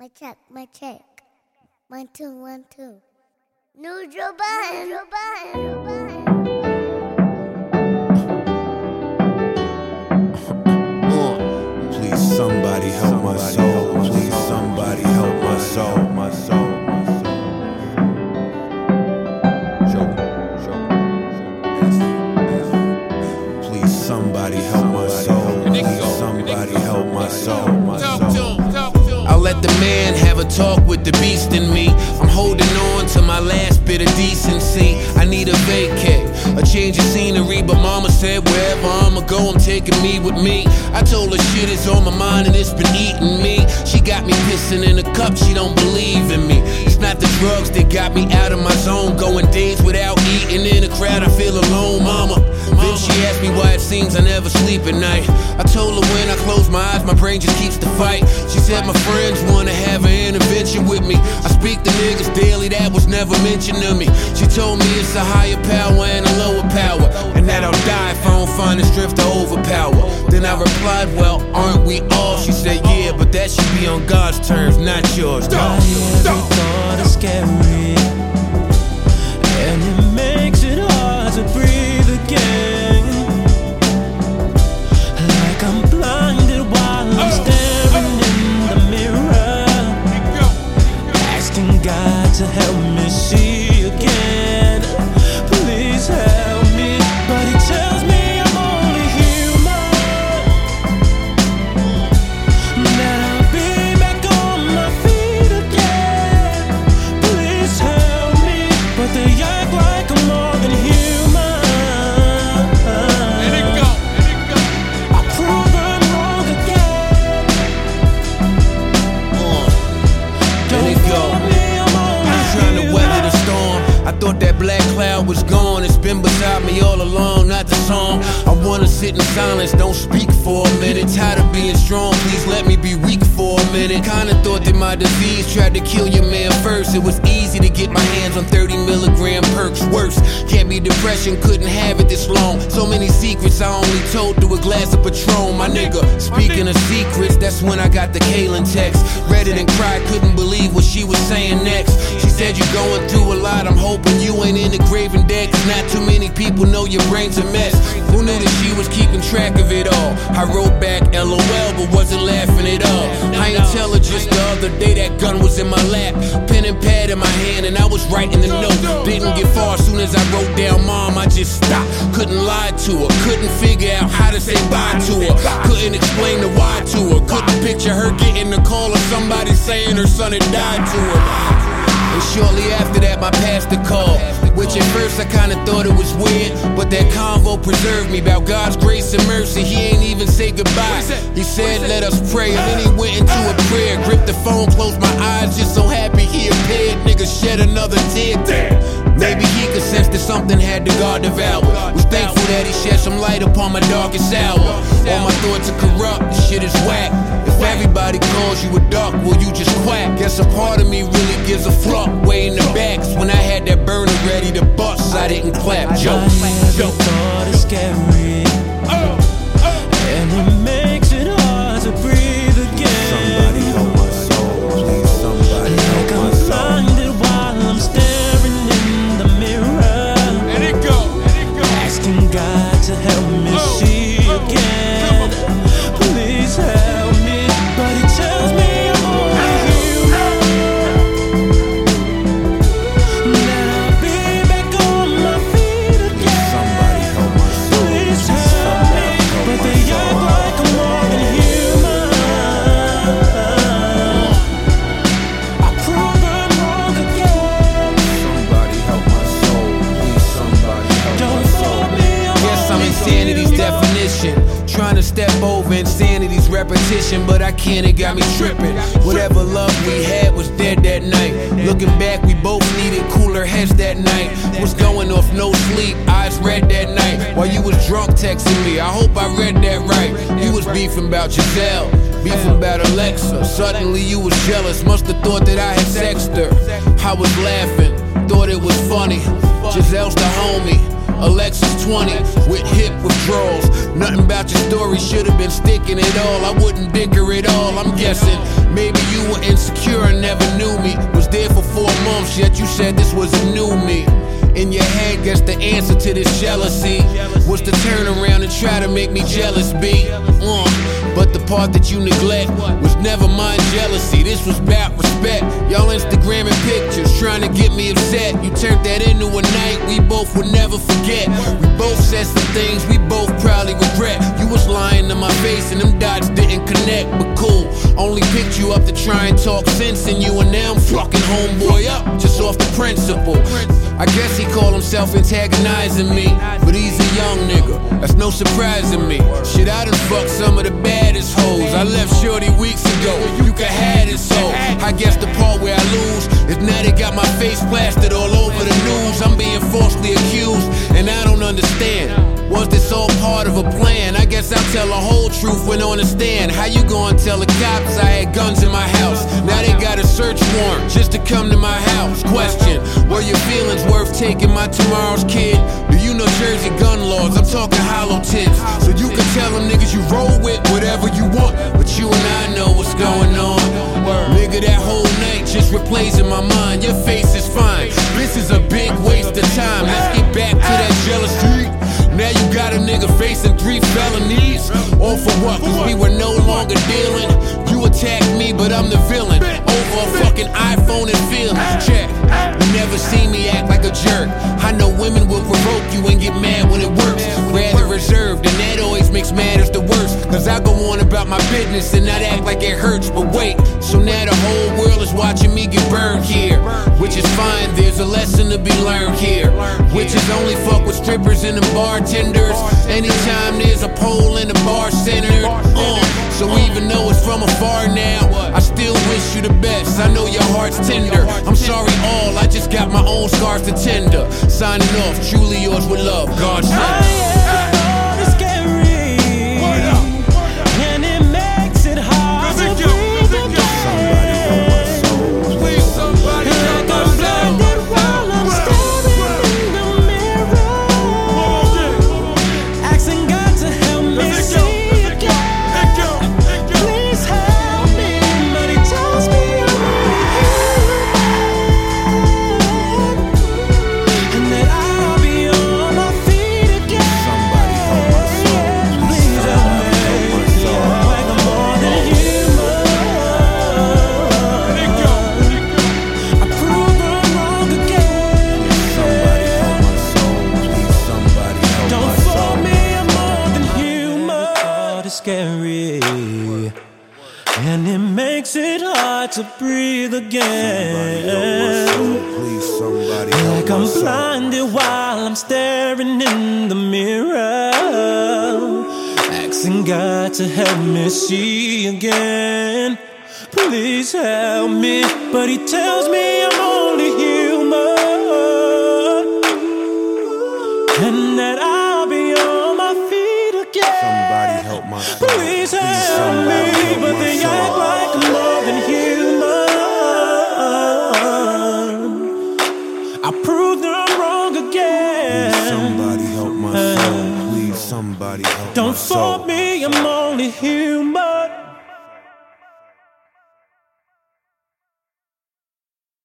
My check. 1, 2, 1, 2. Neutral button. Please somebody help my soul. Please somebody help my soul. My soul. Please somebody help my soul. Please somebody help my soul. My soul. I'll let the man have a talk with the beast in me. I'm holding on to my last bit of decency. I need a vacay, a change of scenery, but mama said wherever I'ma go, I'm taking me with me. I told her shit is on my mind and it's been eating me. She got me pissing in a cup, she don't believe in me. It's not the drugs that got me out of my zone, going days without eating. In a crowd I feel alone, mama. Then she asked me why it seems I never sleep at night. I told her when I close my eyes, my brain just keeps the fight. She said my friends wanna have an intervention with me. I speak to niggas daily, that was never mentioned to me. She told me it's a higher power and a lower power, and that I'll die if I don't find the strength to overpower. Then I replied, well, aren't we all? She said, yeah, but that should be on God's terms, not yours. Thought is scary, and it makes it hard to breathe again. Like I'm blinded while I'm staring in the mirror, asking God to help me see again. Please help me, but He tells me I'm only human, that I'll be back on my feet again. Please help me, but they act like I'm more than human. I'll prove them wrong again. Don't fool me, I'm only Trying to human. weather the storm. I thought that black cloud was gone. It's been beside me all along, not the song. I wanna sit in silence, don't speak for a minute. Tired of being strong, please let me be weak for a minute. Kinda thought that my disease tried to kill your man first. It was easy to get my hands on 30 milligram perks. Worse, can't be depression, couldn't have it this long. So many secrets I only told through a glass of Patron. My nigga, speaking of secrets, that's when I got the Kaylin text. Read it and cried, couldn't believe what she was saying next. She said you're going through a lot, I'm hoping you ain't in the grave and dead, cause not too many people know your brain's a mess. Who knew that she was keeping track of it all? I wrote back LOL, but wasn't laughing at all. I ain't tell her just the other day that gun was in my lap, pen and pad in my hand, and I was writing the note. Didn't get far, as soon as I wrote down mom, I just stopped. Couldn't lie to her, couldn't figure out how to say bye to her, couldn't explain the why to her, couldn't picture her getting the call or somebody saying her son had died to her. And shortly after that, my pastor called, which at first I kinda thought it was weird, but that convo preserved me about God's grace and mercy. He ain't even say goodbye. He said, let us pray, and then he went into a prayer. Gripped the phone, closed my eyes, just so happy he appeared. Nigga shed another tear. Maybe he could sense that something had to God devour. Was thankful that he shed some light upon my darkest hour. All my thoughts are corrupt, this shit is whack. If everybody calls you a duck, will you just quack? Guess a part of me really gives a fuck. Way in the backs, when I had that burner ready to bust, I didn't clap. Joke. Thought is scary, and it makes it hard to breathe again. Somebody help my soul. Please somebody help Like my I'm soul. blinded while I'm staring in the mirror, asking God to help me see again. Please help me, but He tells me I'm only human, that I'll be back on my feet again. Somebody help my soul. Please help me, but they act like I'm more than human. I'll prove them wrong again. Somebody help my soul. Please somebody help my Don't soul. fool me, I'm Guess I'm only insanity's human. definition. Trying to step over insanity's repetition, but I can't, it got me tripping. Whatever love we had was dead that night. Looking back, we both needed cooler heads that night. Was going off no sleep, eyes red that night. While you was drunk texting me, I hope I read that right. You was beefing about Giselle, beefing about Alexa. Suddenly you was jealous, must've thought that I had sexed her. I was laughing, thought it was funny. Giselle's the homie, Alexis 20 with hip withdrawals. Nothing about your story should have been sticking at all. I wouldn't bicker at all. I'm guessing maybe you were insecure and never knew me. Was there for 4 months, yet you said this was a new me. In your head, guess the answer to this jealousy was to turn around and try to make me jealous, B. But the part that you neglect was never mind jealousy. This was about respect. Y'all Instagramming pictures, trying to get me upset. You turned that into a night we both would never forget. We both said some things we both probably regret. You was lying to my face and them dots didn't connect, but cool. Only picked you up to try and talk sense in you, and now I'm fucking homeboy up just off the principle. I guess he called himself antagonizing me, but he's a young nigga, that's no surprise in me. Shit, I done fucked some of the baddest hoes. I left shorty weeks ago, you can have this hoe. I guess the part where I lose is now they got my face plastered all over the news. I'm being falsely accused, and I don't understand. Was this all part of a plan? I guess I'll tell the whole truth when on the stand. How you gonna tell the cops I had guns in my house? Now they got a search warrant just to come to my house. Question, were your feelings worth taking my tomorrow's kid? Do you know Jersey gun laws? I'm talking hollow tips. So you can tell them niggas you roll with whatever you want, but you and I know what's going on. Nigga, that whole night just replays in my mind. Your face is fine, this is a big waste of time. Let's get back to that jealousy. Now you got a nigga facing 3 felonies. All for what? Cause we were no longer dealing. You attacked me, but I'm the villain. Over a fucking iPhone and feelings. Check. You never seen me act like a jerk. I know women will provoke you and get mad when it works. Rather reserved, and that always makes matters the worst. Cause I go on about my business and not act like it hurts. But wait, so now the whole world is watching me get burned here. Which is fine, there's a lesson to be learned here. Which is only fuck with strippers and the bartenders. Anytime there's a pole in the bar center. So even though it's from afar now, I still wish you the best. I know your heart's tender. I'm sorry all, I just got my own scars to tender. Signing off, truly yours with love, God send. Scary, and it makes it hard to breathe again. Like I'm blinded while I'm staring in the mirror, asking God to help me see again. Please help me, but He tells me I'm only human, and that I'll be on my feet again. Somebody help my soul. Please help me, but they act like I'm more than human. I proved them wrong again. Please somebody help my soul. Please somebody help Don't my soul. fault me, I'm only human.